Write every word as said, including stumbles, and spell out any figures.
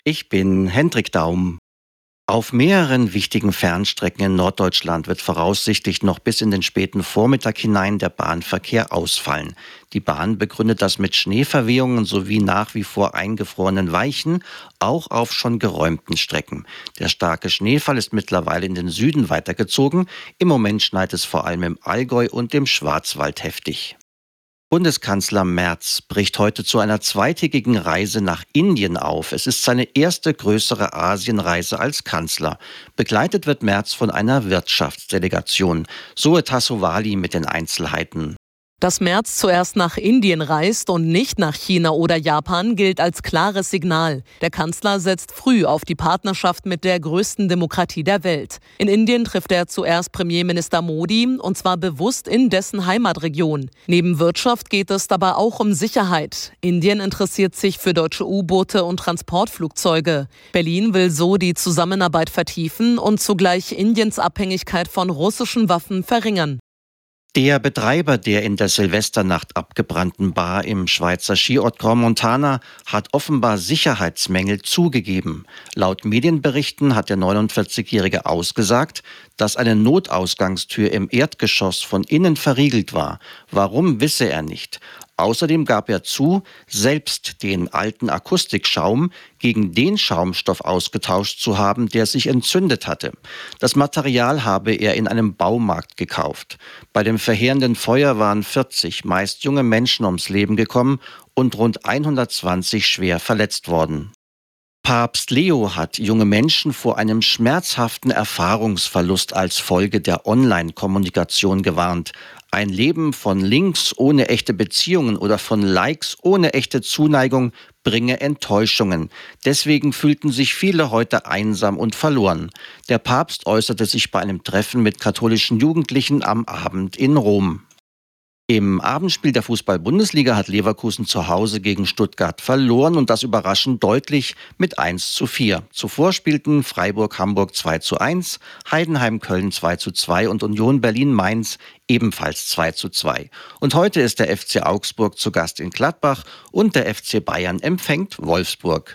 Ich bin Hendrik Daum. Auf mehreren wichtigen Fernstrecken in Norddeutschland wird voraussichtlich noch bis in den späten Vormittag hinein der Bahnverkehr ausfallen. Die Bahn begründet das mit Schneeverwehungen sowie nach wie vor eingefrorenen Weichen, auch auf schon geräumten Strecken. Der starke Schneefall ist mittlerweile in den Süden weitergezogen. Im Moment schneit es vor allem im Allgäu und im Schwarzwald heftig. Bundeskanzler Merz bricht heute zu einer zweitägigen Reise nach Indien auf. Es ist seine erste größere Asienreise als Kanzler. Begleitet wird Merz von einer Wirtschaftsdelegation. Zoe Tassovali mit den Einzelheiten. Dass Merz zuerst nach Indien reist und nicht nach China oder Japan, gilt als klares Signal. Der Kanzler setzt früh auf die Partnerschaft mit der größten Demokratie der Welt. In Indien trifft er zuerst Premierminister Modi, und zwar bewusst in dessen Heimatregion. Neben Wirtschaft geht es dabei auch um Sicherheit. Indien interessiert sich für deutsche U-Boote und Transportflugzeuge. Berlin will so die Zusammenarbeit vertiefen und zugleich Indiens Abhängigkeit von russischen Waffen verringern. Der Betreiber der in der Silvesternacht abgebrannten Bar im Schweizer Skiort Grand Montana hat offenbar Sicherheitsmängel zugegeben. Laut Medienberichten hat der neunundvierzigjährige ausgesagt, dass eine Notausgangstür im Erdgeschoss von innen verriegelt war. Warum, wisse er nicht. Außerdem gab er zu, selbst den alten Akustikschaum gegen den Schaumstoff ausgetauscht zu haben, der sich entzündet hatte. Das Material habe er in einem Baumarkt gekauft. Bei dem verheerenden Feuer waren vierzig, meist junge Menschen ums Leben gekommen und rund hundertzwanzig schwer verletzt worden. Papst Leo hat junge Menschen vor einem schmerzhaften Erfahrungsverlust als Folge der Online-Kommunikation gewarnt. Ein Leben von Links ohne echte Beziehungen oder von Likes ohne echte Zuneigung bringe Enttäuschungen. Deswegen fühlten sich viele heute einsam und verloren. Der Papst äußerte sich bei einem Treffen mit katholischen Jugendlichen am Abend in Rom. Im Abendspiel der Fußball-Bundesliga hat Leverkusen zu Hause gegen Stuttgart verloren und das überraschend deutlich mit eins zu vier. Zuvor spielten Freiburg-Hamburg zwei zu eins, Heidenheim-Köln zwei zu zwei und Union Berlin-Mainz ebenfalls zwei zu zwei. Und heute ist der F C Augsburg zu Gast in Gladbach und der F C Bayern empfängt Wolfsburg.